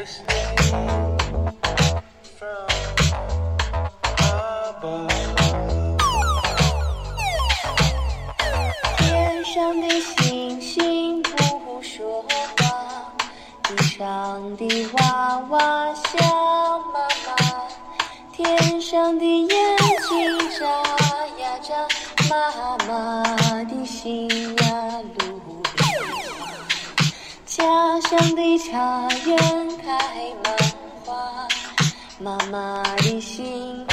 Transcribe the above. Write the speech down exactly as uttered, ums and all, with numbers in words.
天上的星星不说话，地上的娃娃笑妈妈，天上的眼睛眨呀眨，妈妈的心呀路家乡的茶园开满花，妈妈的心